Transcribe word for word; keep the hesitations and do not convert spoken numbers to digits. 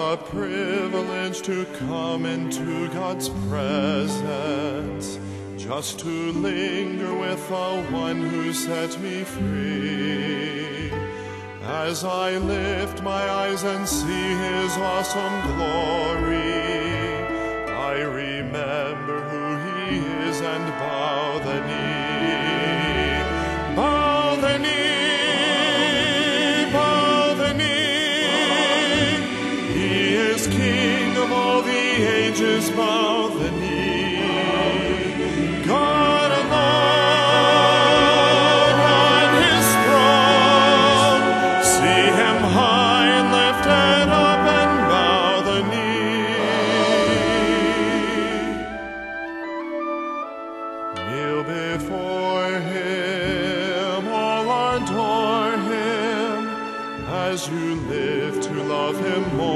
a privilege to come into God's presence, just to linger with the one who set me free. As I lift my eyes and see his awesome glory, I remember who he is and bow the knee. Bow the knee, bow the knee. He is King of all the ages, bow the knee. God alone on his throne, see him high and lifted up and bow the knee. Kneel before him, all adore him, as you live to love him more.